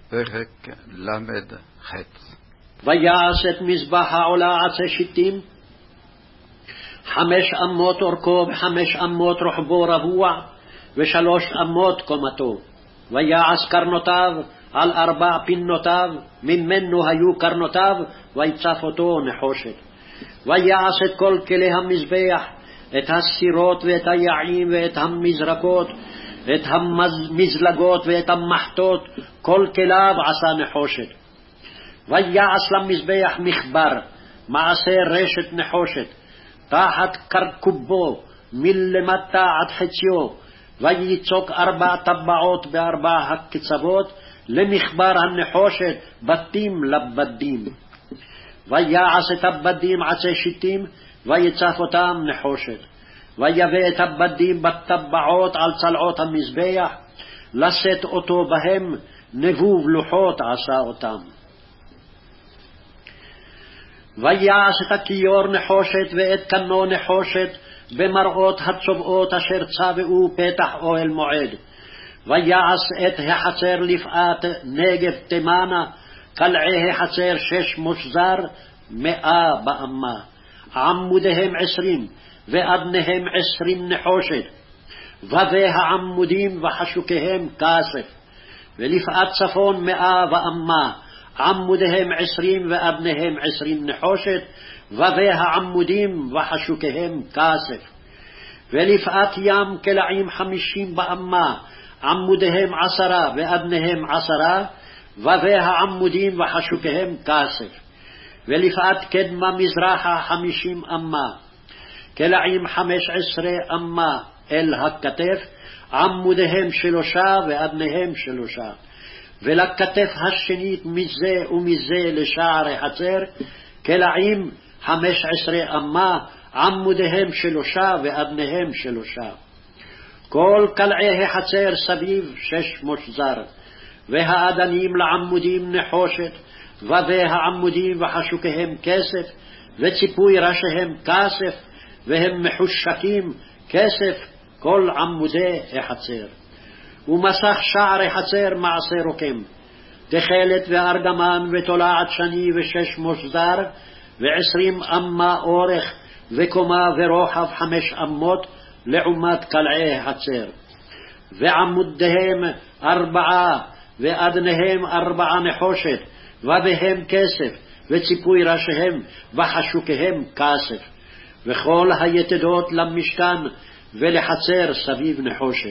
פרק ל"ח. ויעש את מזבח העולה עצי שיטים, 5 אמות אורכו ו5 אמות רוחבו רבוע, ו3 אמות קומתו. ויעש קרנותיו על 4 פינותיו, ממנו היו קרנותיו, ויצף אותו נחושת. ויעש את כל כלי המזבח, את הסירות ואת היעים ואת המזרקות, את המזלגות ואת המחטות, כל כליו עשה נחושת. ויעש למזבח מחבר, מעשה רשת נחושת, תחת קרקובו, מלמטה עד חציו, וייצוק 4 טבעות ב4 הקצוות, למחבר הנחושת, בתים לבדים. ויעש את הבדים עצי שיטים, ויצף אותם נחושת. ויבא את הבדים בטבעות על צלעות המזבח, לשאת אותו בהם, נבוב לוחות עשה אותם. ויעש את הכיור נחושת ואת קנו נחושת, במראות הצובעות אשר צבעו פתח אוהל מועד. ויעש את החצר לפאת נגב תימנה, קלעי החצר 6 מושזר, 100 באמה. עמודיהם 20 ואדניהם 20 נחושת, ובבי העמודים וחשוקיהם כסף. ולפאת צפון 100 באמה, עמודיהם 20 ואדניהם 20 נחושת, ובבי העמודים וחשוקיהם כסף. ולפאת ים קלעים 50 באמה, עמודיהם 10 ואדניהם 10, ובבי העמודים וחשוקיהם כסף. ולפאת קדמה מזרחה 50 אמה, קלעים 15 אמה אל הכתף, עמודיהם 3 ואדניהם 3. ולכתף השנית מזה ומזה לשער החצר, קלעים 15 אמה, עמודיהם 3 ואדניהם 3. כל קלעי החצר סביב 6 מושזר, והאדנים לעמודים נחושת, ובבי העמודים וחשוקיהם כסף, וציפוי ראשיהם כסף, והם מחושקים כסף, כל עמודי החצר. ומסך שער החצר מעשה רוקם, תכלת וארגמן ותולעת שני ו6 מושזר, ו20 אמה אורך, וקומה ורוחב 5 אמות, לעומת קלעי החצר. ועמודיהם 4, ואדניהם 4 נחושת, ובהם כסף, וציפוי ראשיהם וחשוקיהם כסף. וכל היתדות למשכן ולחצר סביב נחושת.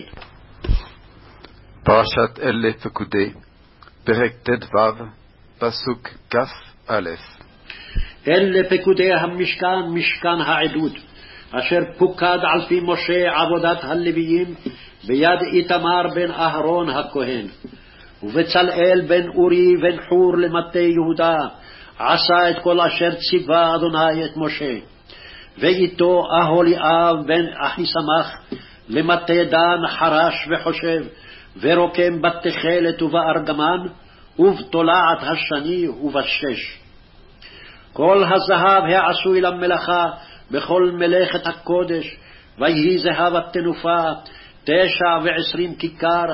פרשת אלה פקודי, פרק ט"ו, פסוק כ"א. אלה פקודי המשכן, משכן העדות, אשר פוקד על פי משה עבודת הלוויים, ביד איתמר בן אהרון הכהן. ובצלאל בן אורי בן חור למטה יהודה, עשה את כל אשר ציווה אדוני את משה. ואיתו אהוליאב בן אחיסמך למטה דן חרש וחושב, ורוקם בתכלת ובארגמן, ובתולעת השני ובשש. כל הזהב העשוי למלאכה בכל מלאכת הקודש, ויהי זהב התנופה 29 כיכר,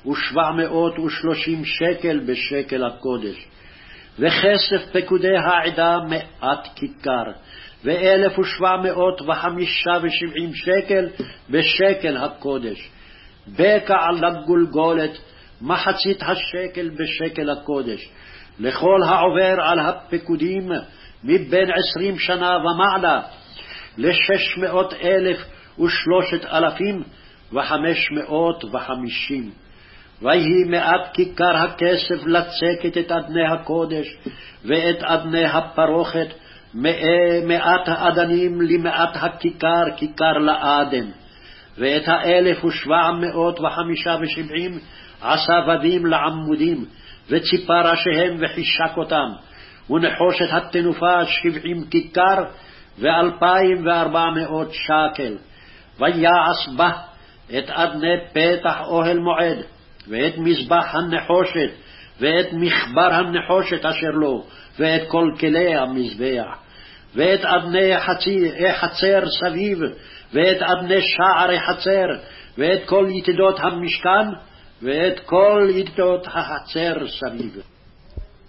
ו730 שקל בשקל הקודש. וכסף פקודי העדה 100 כיכר, ו1775 שקל בשקל הקודש. בקע לגולגולת 0.5 שקל בשקל הקודש. לכל העובר על הפקודים מבין 20 שנה ומעלה, 603,550. ויהי 100 כיכר הכסף לצקת את אדני הקודש, ואת אדני הפרוכת, 100 אדנים ל100 הכיכר, כיכר לאדם. ואת 1775 עשה בדים לעמודים, וציפה ראשיהם וחישק אותם. ונחושת התנופה 70 כיכר, ו2,400 שקל. ויעש בה את אדני פתח אוהל מועד, ואת מזבח הנחושת, ואת מחבר הנחושת אשר לו, ואת כל כלי המזבח, ואת אדני חצר סביב, ואת אדני שער חצר, ואת כל יתדות המשכן, ואת כל עדות החצר סביב.